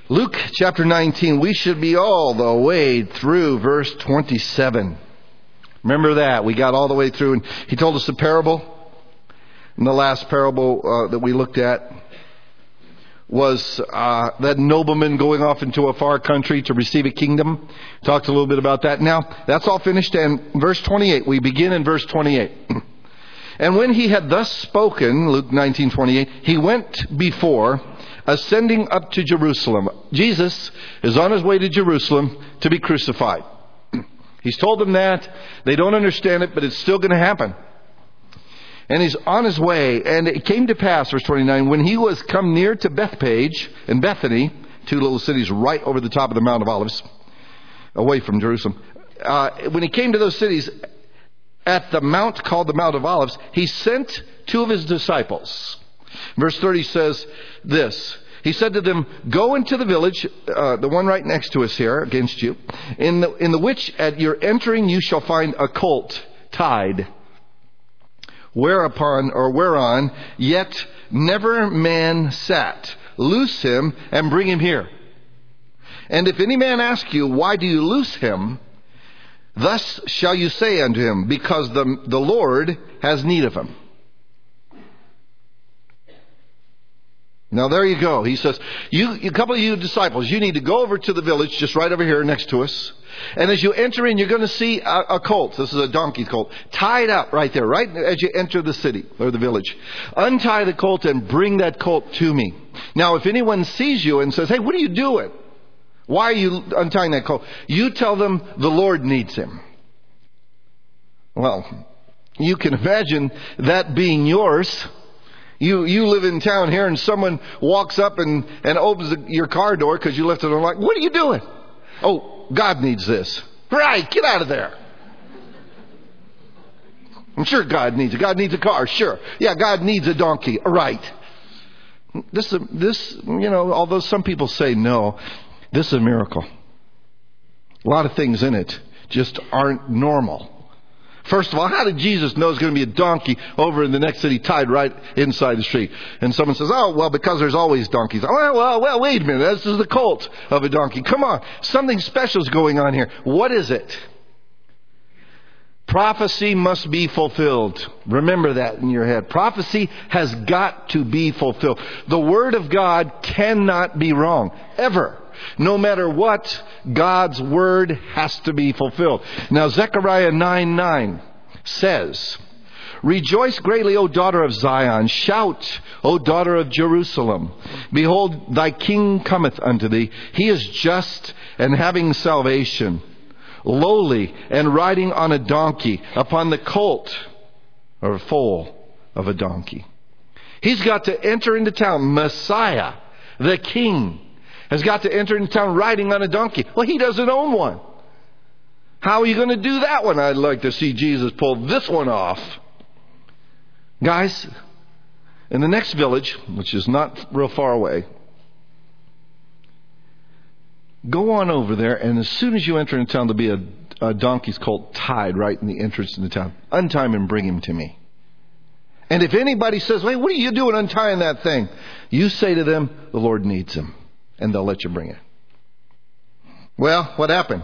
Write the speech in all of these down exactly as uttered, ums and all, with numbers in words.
Luke chapter nineteen, we should be all the way through verse twenty-seven. Remember that. We got all the way through, and he told us the parable. And the last parable uh, that we looked at was uh, that nobleman going off into a far country to receive a kingdom. Talked a little bit about that. Now, that's all finished. And verse twenty-eight, we begin in verse twenty-eight. And when he had thus spoken, Luke nineteen twenty-eight, he went before, ascending up to Jerusalem. Jesus is on his way to Jerusalem to be crucified. He's told them that. They don't understand it, but it's still going to happen. And he's on his way. And it came to pass, verse twenty-nine, when he was come near to Bethpage and Bethany, two little cities right over the top of the Mount of Olives, away from Jerusalem. Uh, when he came to those cities, at the mount called the Mount of Olives, he sent two of his disciples. Verse thirty says this. He said to them, go into the village, uh, the one right next to us here, against you, in the, in the which at your entering you shall find a colt tied, whereupon or whereon yet never man sat. Loose him and bring him here. And if any man ask you, why do you loose him? Thus shall you say unto him, because the, the Lord has need of him. Now there you go. He says, you, a couple of you disciples, you need to go over to the village just right over here next to us. And as you enter in, you're going to see a, a colt. This is a donkey colt. Tied up right there, right as you enter the city or the village. Untie the colt and bring that colt to me. Now if anyone sees you and says, hey, what are you doing? Why are you untying that colt? You tell them the Lord needs him. Well, you can imagine that being yours. You you live in town here and someone walks up and, and opens the, your car door because you left it unlocked. What are you doing? Oh, God needs this. Right, get out of there. I'm sure God needs it. God needs a car, sure. Yeah, God needs a donkey. Right. This, this, you know, although some people say no, this is a miracle. A lot of things in it just aren't normal. First of all, how did Jesus know there's going to be a donkey over in the next city tied right inside the street? And someone says, oh, well, because there's always donkeys. Well, well, well, wait a minute. This is the colt of a donkey. Come on. Something special is going on here. What is it? Prophecy must be fulfilled. Remember that in your head. Prophecy has got to be fulfilled. The Word of God cannot be wrong. Ever. No matter what, God's Word has to be fulfilled. Now, Zechariah nine nine says, rejoice greatly, O daughter of Zion. Shout, O daughter of Jerusalem. Behold, thy king cometh unto thee. He is just and having salvation, lowly and riding on a donkey, upon the colt or foal of a donkey. He's got to enter into town. Messiah, the king, has got to enter into town riding on a donkey. Well, he doesn't own one. How are you going to do that one? I'd like to see Jesus pull this one off. Guys, in the next village, which is not real far away, go on over there, and as soon as you enter into town, there'll be a, a donkey's colt tied right in the entrance to the town. Untie him and bring him to me. And if anybody says, hey, what are you doing untying that thing? You say to them, the Lord needs him. And they'll let you bring it. Well, what happened?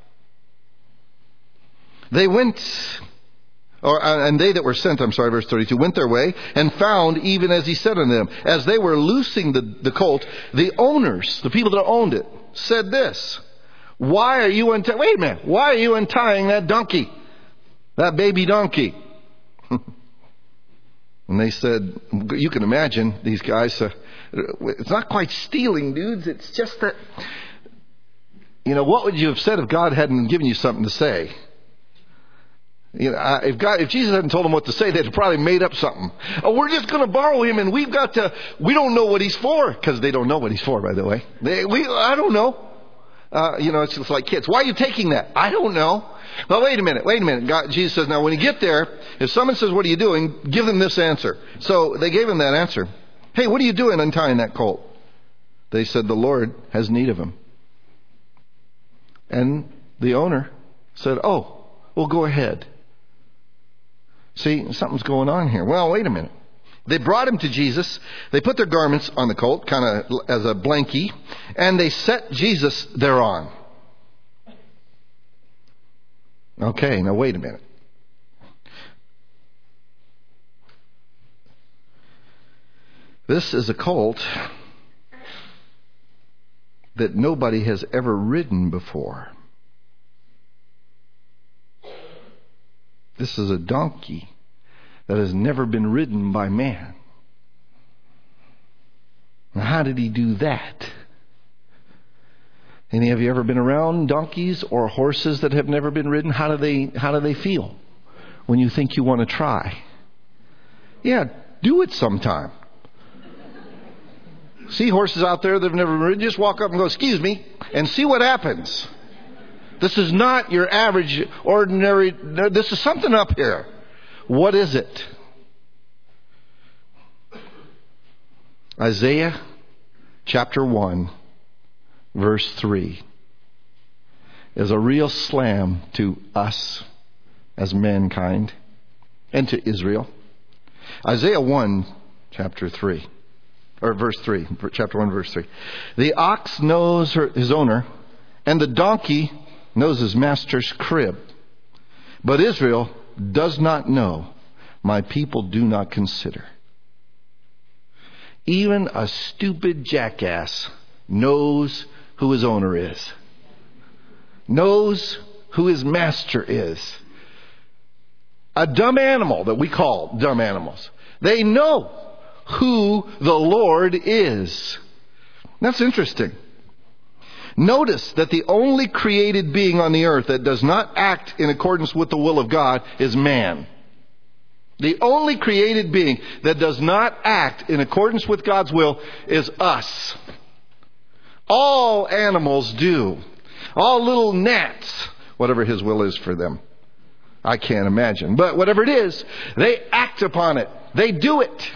They went, or and they that were sent, I'm sorry, verse thirty-two, went their way and found even as he said unto them. As they were loosing the, the colt, the owners, the people that owned it, said this. Why are you untying, wait a minute, why are you untying that donkey? That baby donkey? And they said, you can imagine these guys, uh, it's not quite stealing, dudes. It's just that, you know, what would you have said if God hadn't given you something to say? You know, if God, if Jesus hadn't told them what to say, they'd have probably made up something. Oh, we're just going to borrow him, and we've got to. We don't know what he's for, because they don't know what he's for, by the way. They, we, I don't know. Uh, you know, it's just like kids. Why are you taking that? I don't know. Well, wait a minute. Wait a minute. God, Jesus says, now when you get there, if someone says, "What are you doing?" give them this answer. So they gave him that answer. Hey, what are you doing untying that colt? They said, the Lord has need of him. And the owner said, oh, well, go ahead. See, something's going on here. Well, wait a minute. They brought him to Jesus. They put their garments on the colt, kind of as a blankie, and they set Jesus thereon. Okay, now wait a minute. This is a colt that nobody has ever ridden before. This is a donkey that has never been ridden by man. Now, how did he do that? Any of you ever been around donkeys or horses that have never been ridden? How do they how do they feel when you think you want to try? Yeah, do it sometime. See horses out there that have never been ridden, just walk up and go, "Excuse me," and see what happens. This is not your average, ordinary, this is something up here. What is it? Isaiah chapter one, verse three is a real slam to us as mankind and to Israel. Isaiah one, chapter three, or verse three, chapter one, verse three. The ox knows her, his owner, and the donkey knows his master's crib. But Israel does not know. My people do not consider. Even a stupid jackass knows who his owner is. Knows who his master is. A dumb animal that we call dumb animals. They know who the Lord is. That's interesting. Notice that the only created being on the earth that does not act in accordance with the will of God is man. The only created being that does not act in accordance with God's will is us. All animals do. All little gnats, whatever his will is for them. I can't imagine. But whatever it is, they act upon it. They do it.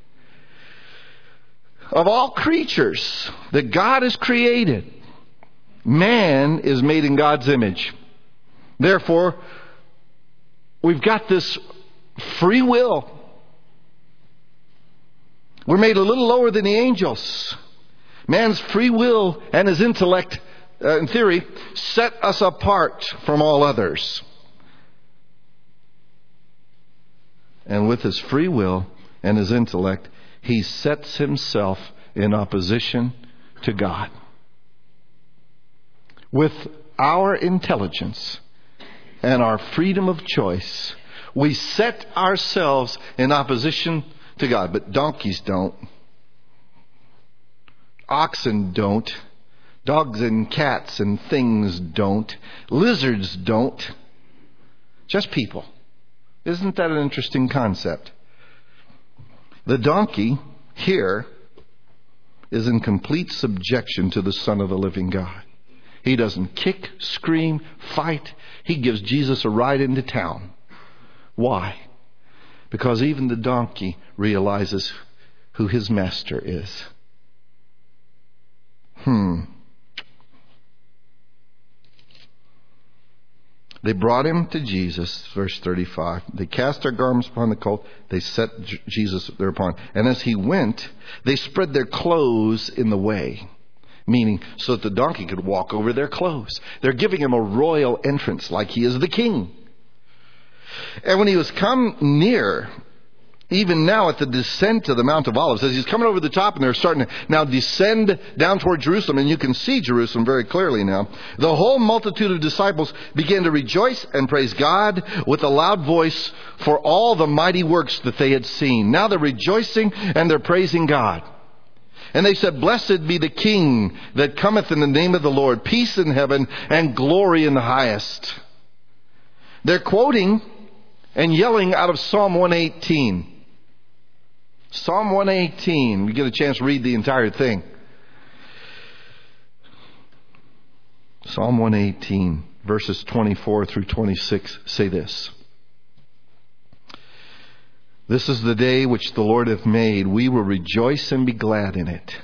Of all creatures that God has created, man is made in God's image. Therefore, we've got this free will. We're made a little lower than the angels. Man's free will and his intellect, uh, in theory, set us apart from all others. And with his free will and his intellect, he sets himself in opposition to God. With our intelligence and our freedom of choice, we set ourselves in opposition to God. But donkeys don't. Oxen don't. Dogs and cats and things don't. Lizards don't. Just people. Isn't that an interesting concept? The donkey here is in complete subjection to the Son of the living God. He doesn't kick, scream, fight. He gives Jesus a ride into town. Why? Because even the donkey realizes who his master is. Hmm. They brought him to Jesus, verse thirty-five. They cast their garments upon the colt. They set Jesus thereupon. And as he went, they spread their clothes in the way. Meaning, so that the donkey could walk over their clothes. They're giving him a royal entrance like he is the king. And when he was come near, even now at the descent of the Mount of Olives, as he's coming over the top and they're starting to now descend down toward Jerusalem, and you can see Jerusalem very clearly now, the whole multitude of disciples began to rejoice and praise God with a loud voice for all the mighty works that they had seen. Now they're rejoicing and they're praising God. And they said, "Blessed be the King that cometh in the name of the Lord, peace in heaven and glory in the highest." They're quoting and yelling out of Psalm one eighteen. Psalm one eighteen. You get a chance to read the entire thing. Psalm one eighteen, verses twenty-four through twenty-six say this. "This is the day which the Lord hath made. We will rejoice and be glad in it.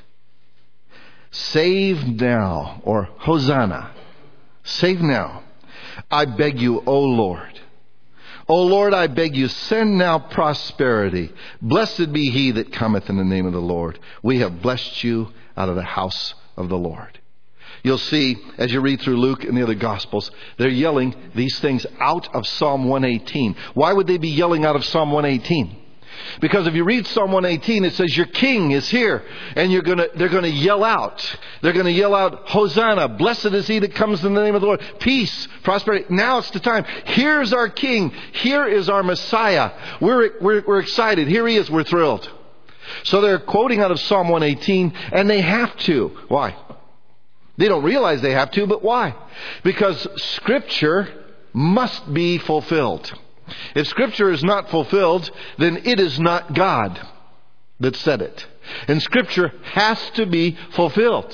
Save now," or Hosanna. Save now, I beg you, O Lord. O Lord, I beg you, send now prosperity. Blessed be he that cometh in the name of the Lord. We have blessed you out of the house of the Lord. You'll see, as you read through Luke and the other Gospels, they're yelling these things out of Psalm one eighteen. Why would they be yelling out of Psalm one eighteen? Because if you read Psalm one eighteen, it says your king is here. And you're gonna, they're going to yell out. They're going to yell out, Hosanna, blessed is he that comes in the name of the Lord. Peace, prosperity. Now it's the time. Here's our king. Here is our Messiah. We're, we're, we're excited. Here he is. We're thrilled. So they're quoting out of Psalm one eighteen, and they have to. Why? They don't realize they have to, but why? Because Scripture must be fulfilled. If Scripture is not fulfilled, then it is not God that said it. And Scripture has to be fulfilled.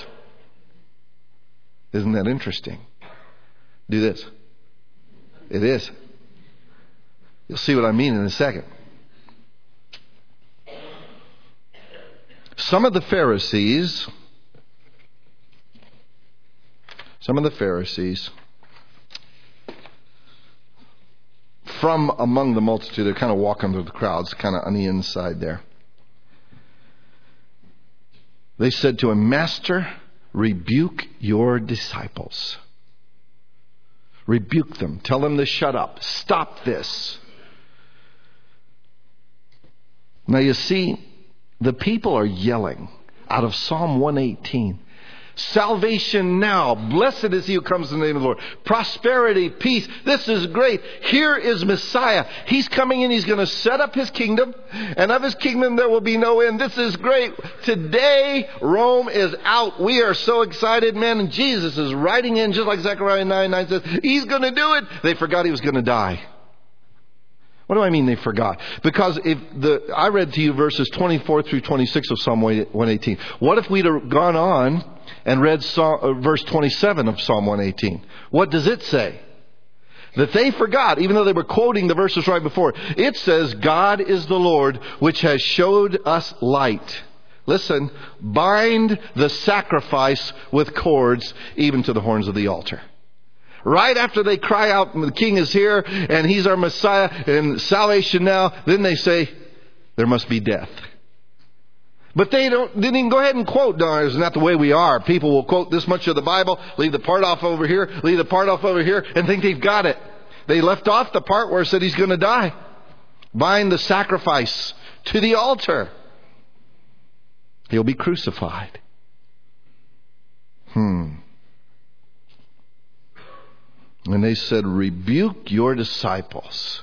Isn't that interesting? Do this. It is. You'll see what I mean in a second. Some of the Pharisees... Some of the Pharisees, from among the multitude, they're kind of walking through the crowds, kind of on the inside there. They said to him, Master, rebuke your disciples. Rebuke them. Tell them to shut up. Stop this. Now you see, the people are yelling out of Psalm one eighteen. Salvation now. Blessed is he who comes in the name of the Lord. Prosperity, peace. This is great. Here is Messiah. He's coming in. He's going to set up his kingdom. And of his kingdom there will be no end. This is great. Today Rome is out. We are so excited, man. And Jesus is riding in just like Zechariah nine nine says. He's going to do it. They forgot he was going to die. What do I mean they forgot? Because if the I read to you verses twenty-four through twenty-six of Psalm one eighteen. What if we'd have gone on and read Psalm, uh, verse twenty-seven of Psalm one eighteen? What does it say? That they forgot, even though they were quoting the verses right before. It says, God is the Lord, which has showed us light. Listen, bind the sacrifice with cords, even to the horns of the altar. Right after they cry out, the king is here, and he's our Messiah, and salvation now, then they say, there must be death. But they don't, didn't even go ahead and quote, no, isn't that the way we are? People will quote this much of the Bible, leave the part off over here, leave the part off over here, and think they've got it. They left off the part where it said he's going to die. Bind the sacrifice to the altar. He'll be crucified. Hmm. And they said, rebuke your disciples.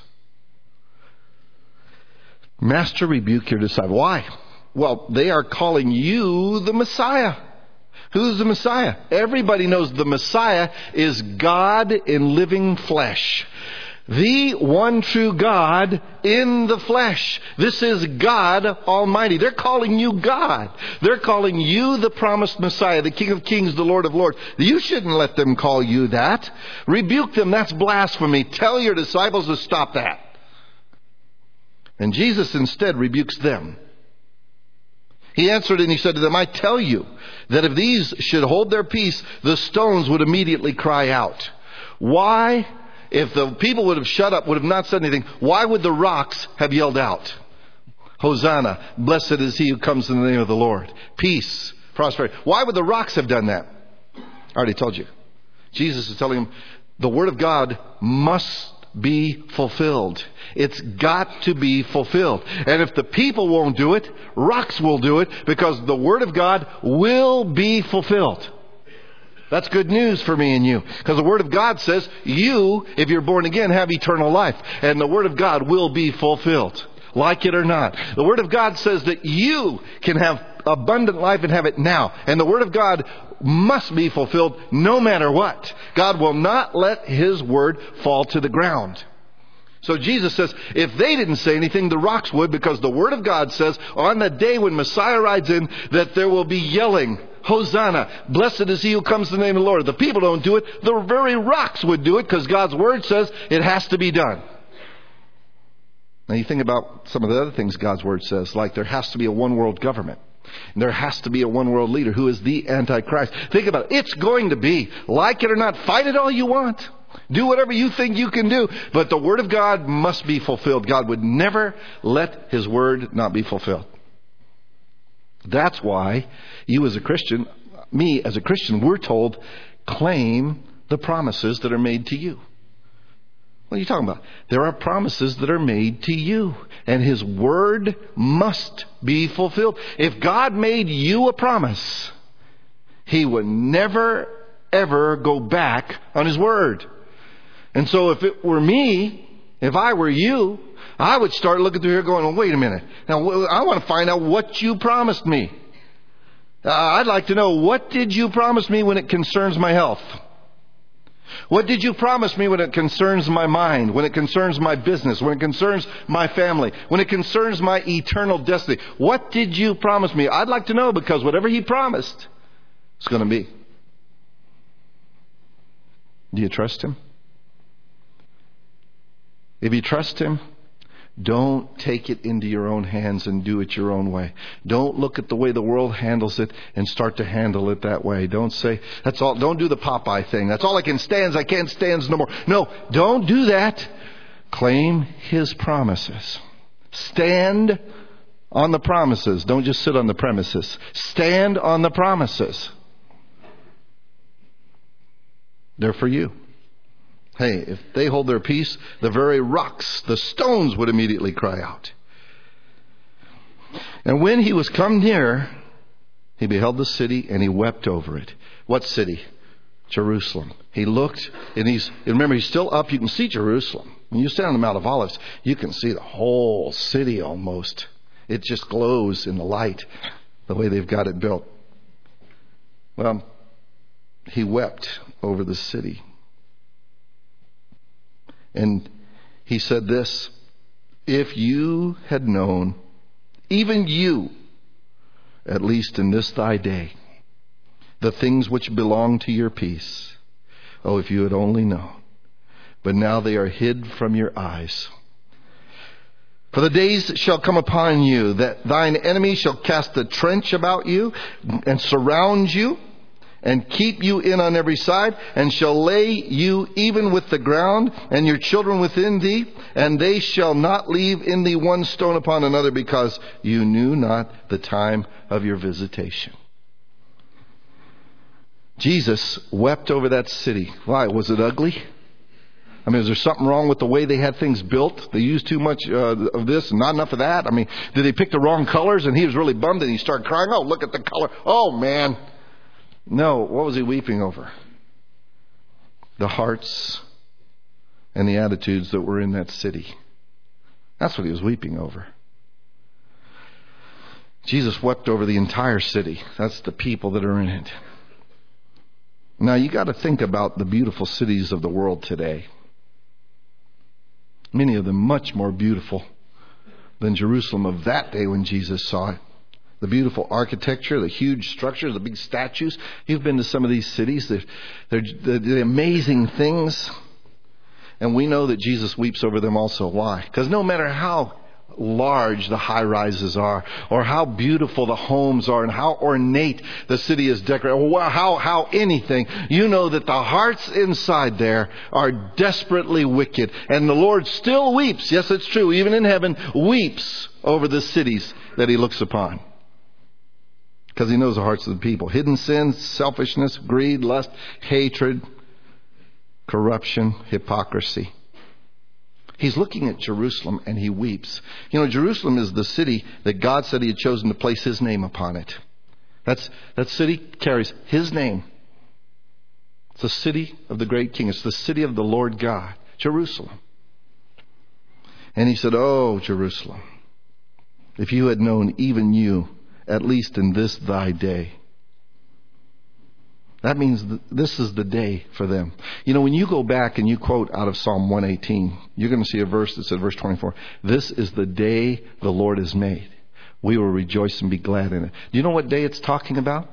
Master, rebuke your disciples. Why? Well, they are calling you the Messiah. Who's the Messiah? Everybody knows the Messiah is God in living flesh. The one true God in the flesh. This is God Almighty. They're calling you God. They're calling you the promised Messiah, the King of Kings, the Lord of Lords. You shouldn't let them call you that. Rebuke them. That's blasphemy. Tell your disciples to stop that. And Jesus instead rebukes them. He answered and he said to them, I tell you that if these should hold their peace, the stones would immediately cry out. Why? If the people would have shut up, would have not said anything, why would the rocks have yelled out? Hosanna, blessed is he who comes in the name of the Lord. Peace, prosperity. Why would the rocks have done that? I already told you. Jesus is telling them, the Word of God must be fulfilled. It's got to be fulfilled. And if the people won't do it, rocks will do it, because the Word of God will be fulfilled. That's good news for me and you. Because the Word of God says, you, if you're born again, have eternal life. And the Word of God will be fulfilled. Like it or not. The Word of God says that you can have abundant life and have it now. And the Word of God must be fulfilled no matter what. God will not let His Word fall to the ground. So Jesus says, if they didn't say anything, the rocks would, because the Word of God says on the day when Messiah rides in, that there will be yelling, Hosanna, blessed is he who comes in the name of the Lord. The people don't do it. The very rocks would do it, because God's Word says it has to be done. Now you think about some of the other things God's Word says, like there has to be a one world government. And there has to be a one world leader who is the Antichrist. Think about it. It's going to be. Like it or not, fight it all you want. Do whatever you think you can do. But the Word of God must be fulfilled. God would never let His Word not be fulfilled. That's why you as a Christian, me as a Christian, we're told, claim the promises that are made to you. What are you talking about? There are promises that are made to you. And His Word must be fulfilled. If God made you a promise, He would never, ever go back on His Word. And so if it were me, if I were you, I would start looking through here going, well, wait a minute. Now, I want to find out what you promised me. Uh, I'd like to know, what did you promise me when it concerns my health? What did you promise me when it concerns my mind, when it concerns my business, when it concerns my family, when it concerns my eternal destiny? What did you promise me? I'd like to know, because whatever He promised, it's going to be. Do you trust Him? If you trust Him, don't take it into your own hands and do it your own way. Don't look at the way the world handles it and start to handle it that way. Don't say, that's all. Don't do the Popeye thing. That's all I can stand. I can't stand no more. No, don't do that. Claim His promises. Stand on the promises. Don't just sit on the premises. Stand on the promises. They're for you. Hey, if they hold their peace, the very rocks, the stones would immediately cry out. And when He was come near, He beheld the city and He wept over it. What city? Jerusalem. He looked, and he's, remember, He's still up. You can see Jerusalem. When you stand on the Mount of Olives, you can see the whole city almost. It just glows in the light, the way they've got it built. Well, He wept over the city. And He said this, if you had known, even you, at least in this thy day, the things which belong to your peace. Oh, if you had only known. But now they are hid from your eyes. For the days shall come upon you that thine enemy shall cast a trench about you and surround you, and keep you in on every side, and shall lay you even with the ground, and your children within thee, and they shall not leave in thee one stone upon another, because you knew not the time of your visitation. Jesus wept over that city. Why? Was it ugly? I mean, is there something wrong with the way they had things built? They used too much uh, of this and not enough of that? I mean, did they pick the wrong colors and He was really bummed and He started crying, oh, look at the color. Oh, man. No, what was He weeping over? The hearts and the attitudes that were in that city. That's what He was weeping over. Jesus wept over the entire city. That's the people that are in it. Now, you got to think about the beautiful cities of the world today. Many of them much more beautiful than Jerusalem of that day when Jesus saw it. The beautiful architecture, the huge structures, the big statues. You've been to some of these cities. They're, they're, they're the amazing things. And we know that Jesus weeps over them also. Why? Because no matter how large the high-rises are, or how beautiful the homes are, and how ornate the city is decorated, or how, how anything, you know that the hearts inside there are desperately wicked. And the Lord still weeps, yes, it's true, even in heaven, weeps over the cities that He looks upon. Because He knows the hearts of the people. Hidden sins, selfishness, greed, lust, hatred, corruption, hypocrisy. He's looking at Jerusalem and He weeps. You know, Jerusalem is the city that God said He had chosen to place His name upon it. That's, that city carries His name. It's the city of the great King. It's the city of the Lord God, Jerusalem. And He said, oh, Jerusalem, if you had known, even you, at least in this thy day. That means th- this is the day for them. You know, when you go back and you quote out of Psalm one eighteen, you're going to see a verse that says, verse twenty-four, this is the day the Lord has made. We will rejoice and be glad in it. Do you know what day it's talking about?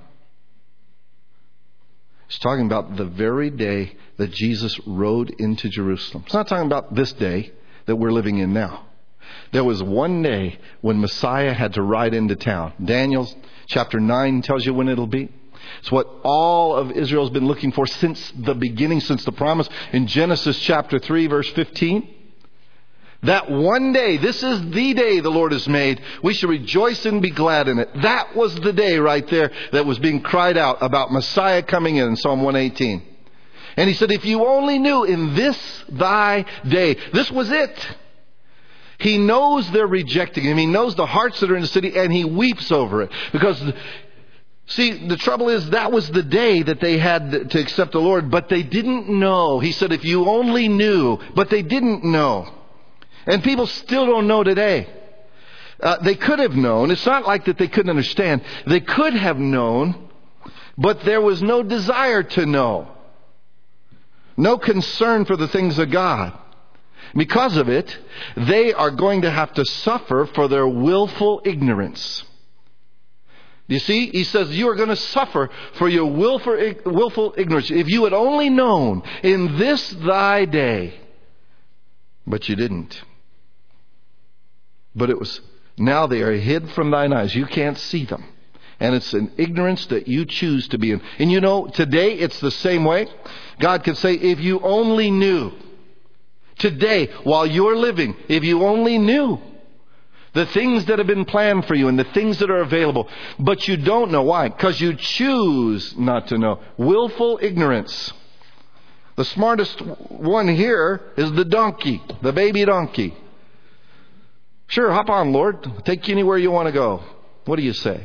It's talking about the very day that Jesus rode into Jerusalem. It's not talking about this day that we're living in now. There was one day when Messiah had to ride into town. Daniel chapter nine tells you when it'll be. It's what all of Israel has been looking for since the beginning, since the promise in Genesis chapter three, verse fifteen. That one day, this is the day the Lord has made. We should rejoice and be glad in it. That was the day right there that was being cried out about Messiah coming in in Psalm one eighteen. And he said, if you only knew in this thy day, this was it. He knows they're rejecting him. He knows the hearts that are in the city, and he weeps over it. Because, see, the trouble is that was the day that they had to accept the Lord, but they didn't know. He said, if you only knew, but they didn't know. And people still don't know today. Uh, they could have known. It's not like that they couldn't understand. They could have known, but there was no desire to know. No concern for the things of God. Because of it, they are going to have to suffer for their willful ignorance. You see, he says you are going to suffer for your willful, willful ignorance. If you had only known in this thy day, but you didn't. But it was, now they are hid from thine eyes. You can't see them. And it's an ignorance that you choose to be in. And you know, today it's the same way. God could say, if you only knew. Today, while you're living, if you only knew the things that have been planned for you and the things that are available. But you don't know. Why? Because you choose not to know. Willful ignorance. The smartest one here is the donkey, the baby donkey. Sure, hop on, Lord. Take you anywhere you want to go. What do you say?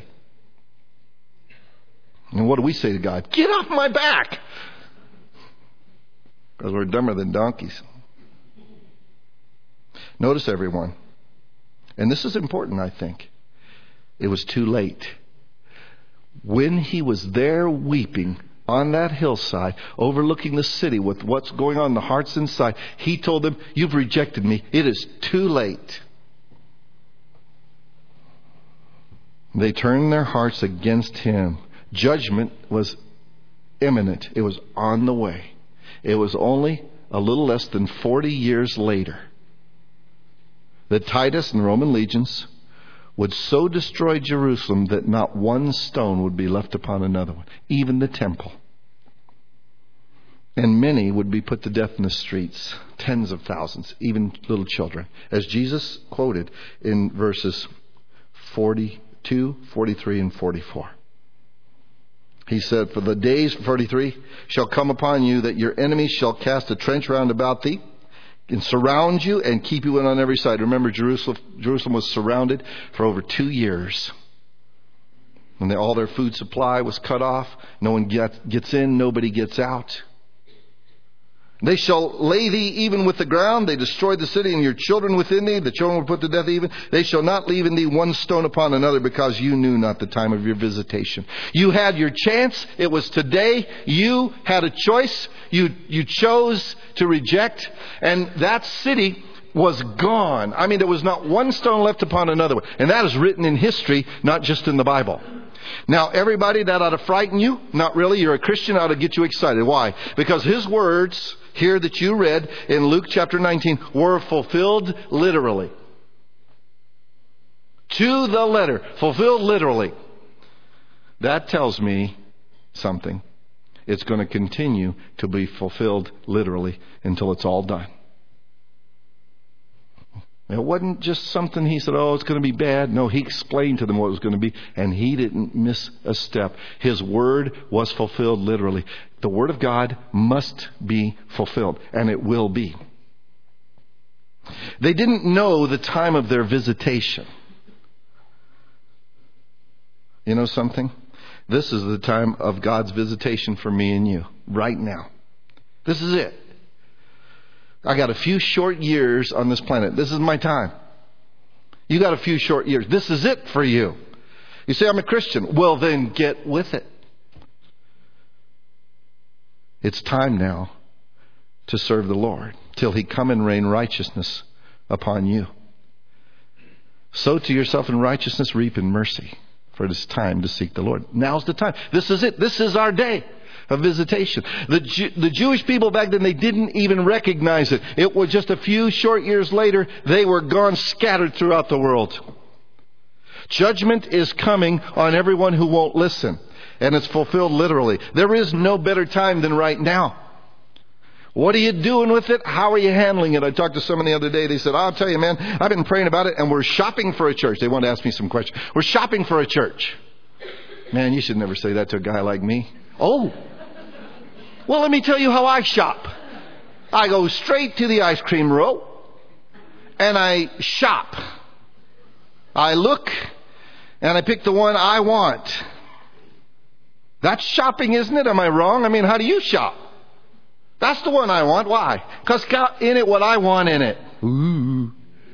And what do we say to God? Get off my back! Because we're dumber than donkeys. Notice, everyone, and this is important, I think. It was too late. When he was there weeping on that hillside, overlooking the city with what's going on in the hearts inside, he told them, you've rejected me. It is too late. They turned their hearts against him. Judgment was imminent. It was on the way. It was only a little less than forty years later that Titus and the Roman legions would so destroy Jerusalem that not one stone would be left upon another one, even the temple. And many would be put to death in the streets, tens of thousands, even little children. As Jesus quoted in verses forty-two, forty-three, and forty-four. He said, for the days, forty-three, shall come upon you that your enemies shall cast a trench round about thee and surround you and keep you in on every side. Remember, Jerusalem, Jerusalem was surrounded for over two years. And they, all their food supply was cut off. No one get, gets in, nobody gets out. They shall lay thee even with the ground. They destroyed the city and your children within thee. The children were put to death even. They shall not leave in thee one stone upon another, because you knew not the time of your visitation. You had your chance. It was today. You had a choice. You, you chose to reject. And that city was gone. I mean, there was not one stone left upon another. And that is written in history, not just in the Bible. Now, everybody, that ought to frighten you. Not really. You're a Christian. Ought to get you excited. Why? Because his words here that you read in Luke chapter nineteen were fulfilled literally. To the letter. Fulfilled literally. That tells me something. It's going to continue to be fulfilled literally until it's all done. It wasn't just something he said, oh, it's going to be bad. No, he explained to them what it was going to be, and he didn't miss a step. His word was fulfilled literally. The word of God must be fulfilled, and it will be. They didn't know the time of their visitation. You know something? This is the time of God's visitation for me and you, right now. This is it. I got a few short years on this planet. This is my time. You got a few short years. This is it for you. You say, I'm a Christian. Well, then get with it. It's time now to serve the Lord till He come and rain righteousness upon you. Sow to yourself in righteousness, reap in mercy. For it is time to seek the Lord. Now's the time. This is it. This is our day of visitation. The, Jew, the Jewish people back then, they didn't even recognize it. It was just a few short years later, they were gone, scattered throughout the world. Judgment is coming on everyone who won't listen. And it's fulfilled literally. There is no better time than right now. What are you doing with it? How are you handling it? I talked to someone the other day. They said, I'll tell you, man, I've been praying about it and we're shopping for a church. They wanted to ask me some questions. We're shopping for a church. Man, you should never say that to a guy like me. Oh, well, let me tell you how I shop. I go straight to the ice cream row and I shop. I look and I pick the one I want. That's shopping, isn't it? Am I wrong? I mean, how do you shop? That's the one I want. Why? Because got in it what I want in it. Ooh.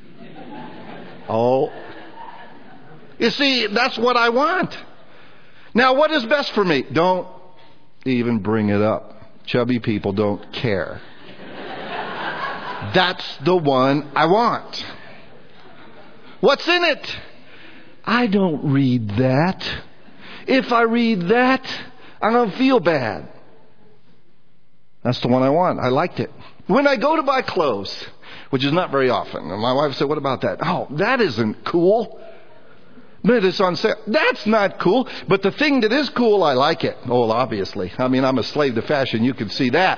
Oh. You see, that's what I want. Now, what is best for me? Don't even bring it up. Chubby people don't care. That's the one I want. What's in it? I don't read that. If I read that, I'm going to feel bad. That's the one I want. I liked it. When I go to buy clothes, which is not very often, and my wife said, what about that? Oh, that isn't cool. But it's on sale. That's not cool. But the thing that is cool, I like it. Oh, obviously. I mean, I'm a slave to fashion. You can see that.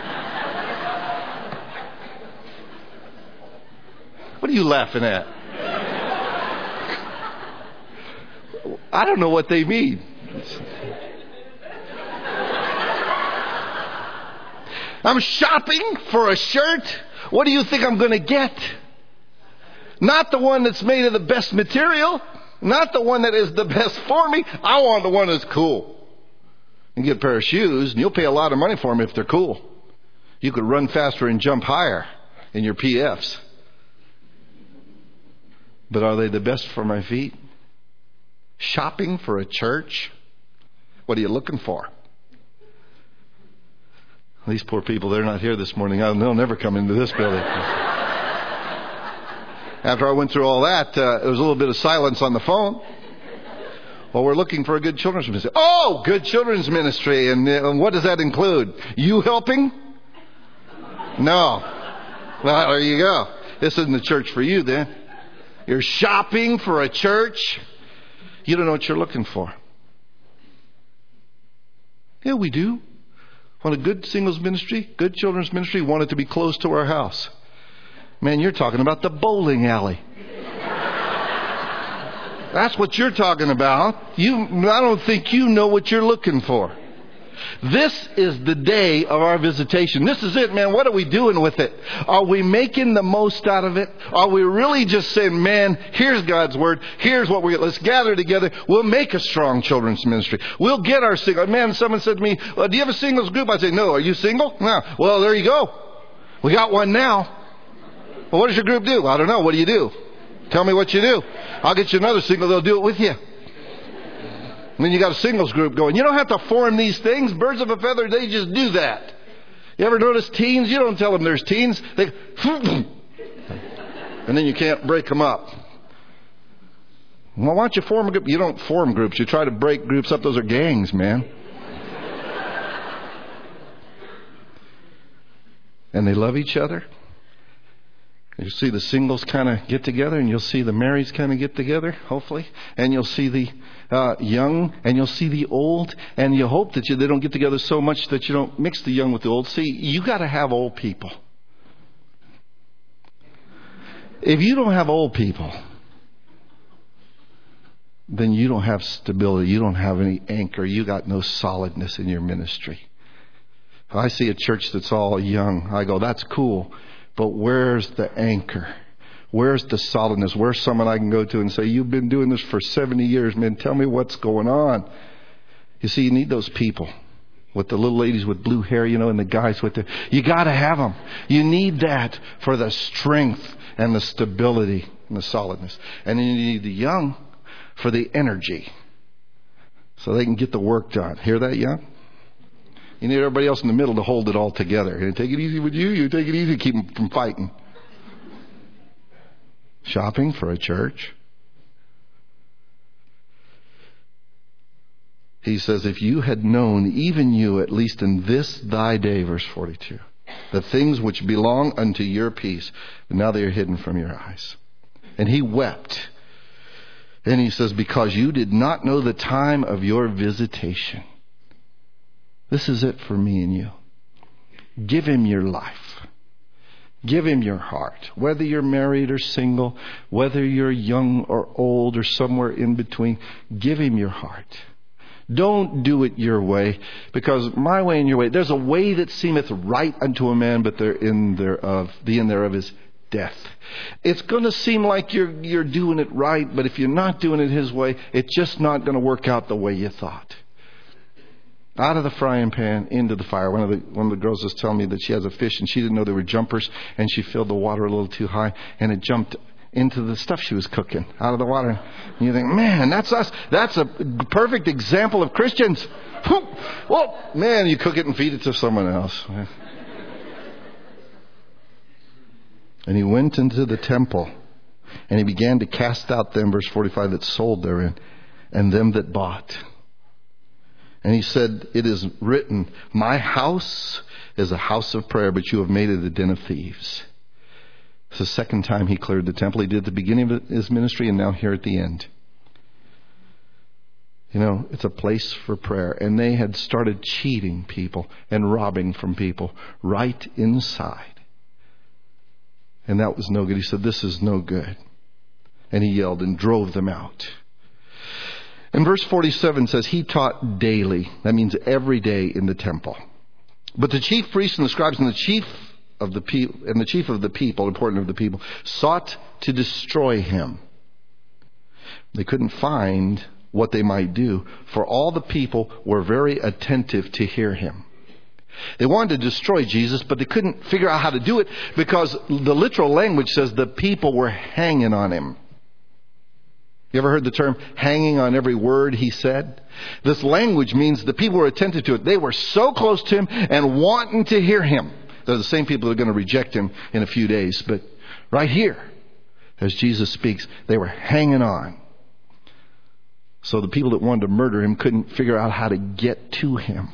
What are you laughing at? I don't know what they mean. I'm shopping for a shirt. What do you think I'm going to get? Not the one that's made of the best material. Not the one that is the best for me. I want the one that's cool. You get a pair of shoes, and you'll pay a lot of money for them if they're cool. You could run faster and jump higher in your P Fs. But are they the best for my feet? Shopping for a church? What are you looking for? These poor people, they're not here this morning. They'll never come into this building. After I went through all that, uh, there was a little bit of silence on the phone. Well, we're looking for a good children's ministry. Oh, good children's ministry. And, uh, and what does that include? You helping? No. Well, there you go. This isn't the church for you then. You're shopping for a church. You don't know what you're looking for. Yeah, we do. Want a good singles ministry, good children's ministry, want it to be close to our house. Man, you're talking about the bowling alley. That's what you're talking about. You, I don't think you know what you're looking for. This is the day of our visitation. This is it, man. What are we doing with it? Are we making the most out of it? Are we really just saying, man, here's God's word. Here's what we let's gather together. We'll make a strong children's ministry. We'll get our single. Man, someone said to me, well, do you have a singles group? I say, no. Are you single? No. Well, there you go. We got one now. Well, what does your group do? I don't know. What do you do? Tell me what you do. I'll get you another single. They'll do it with you. And then you got a singles group going. You don't have to form these things. Birds of a feather, they just do that. You ever notice teens? You don't tell them there's teens. They, and then you can't break them up. Well, why don't you form a group? You don't form groups. You try to break groups up. Those are gangs, man. And they love each other. You'll see the singles kind of get together, and you'll see the marrieds kind of get together, hopefully. And you'll see the uh, young, and you'll see the old. And you hope that you, they don't get together so much that you don't mix the young with the old. See, you got to have old people. If you don't have old people, then you don't have stability. You don't have any anchor. You got no solidness in your ministry. If I see a church that's all young, I go, that's cool. But where's the anchor? Where's the solidness? Where's someone I can go to and say, you've been doing this for seventy years, man. Tell me what's going on. You see, you need those people with the little ladies with blue hair, you know, and the guys with the... You got to have them. You need that for the strength and the stability and the solidness. And then you need the young for the energy so they can get the work done. Hear that, young? You need everybody else in the middle to hold it all together. You take it easy with you. You take it easy. Keep them from fighting. Shopping for a church. He says, if you had known, even you, at least in this thy day, verse forty-two, the things which belong unto your peace, but now they are hidden from your eyes. And he wept. And he says, because you did not know the time of your visitation. This is it for me and you. Give him your life. Give him your heart. Whether you're married or single, whether you're young or old or somewhere in between, give him your heart. Don't do it your way, because my way and your way, there's a way that seemeth right unto a man, but there in thereof, the end thereof is death. It's going to seem like you're you're doing it right, but if you're not doing it his way, it's just not going to work out the way you thought. Out of the frying pan into the fire. One of the one of the girls was telling me that she has a fish and she didn't know they were jumpers, and she filled the water a little too high and it jumped into the stuff she was cooking out of the water. And you think, man, that's us. That's a perfect example of Christians. Well, man, you cook it and feed it to someone else. And he went into the temple and he began to cast out them, verse forty-five, that sold therein, and them that bought. And he said, it is written, my house is a house of prayer, but you have made it a den of thieves. It's the second time he cleared the temple. He did at the beginning of his ministry and now here at the end. You know, it's a place for prayer. And they had started cheating people and robbing from people right inside. And that was no good. He said, this is no good. And he yelled and drove them out. And verse forty-seven says, he taught daily. That means every day in the temple. But the chief priests and the scribes and the chief of the people and the chief of the people, important of the people, sought to destroy him. They couldn't find what they might do, for all the people were very attentive to hear him. They wanted to destroy Jesus, but they couldn't figure out how to do it because the literal language says the people were hanging on him. You ever heard the term hanging on every word he said? This language means the people were attentive to it. They were so close to him and wanting to hear him. They're the same people that are going to reject him in a few days. But right here, as Jesus speaks, they were hanging on. So the people that wanted to murder him couldn't figure out how to get to him.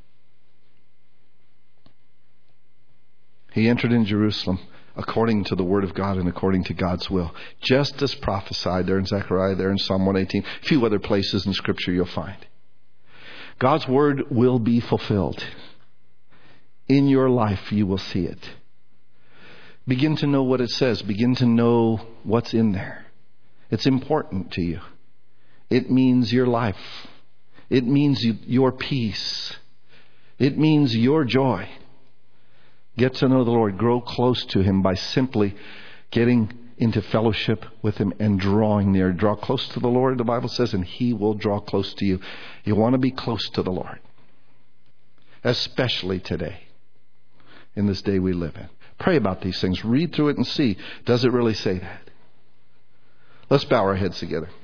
He entered in Jerusalem according to the word of God and according to God's will. Just as prophesied there in Zechariah, there in Psalm one eighteen. A few other places in Scripture you'll find. God's word will be fulfilled. In your life you will see it. Begin to know what it says. Begin to know what's in there. It's important to you. It means your life. It means your peace. It means your joy. Get to know the Lord. Grow close to him by simply getting into fellowship with him and drawing near. Draw close to the Lord, the Bible says, and he will draw close to you. You want to be close to the Lord. Especially today, in this day we live in. Pray about these things. Read through it and see, does it really say that? Let's bow our heads together.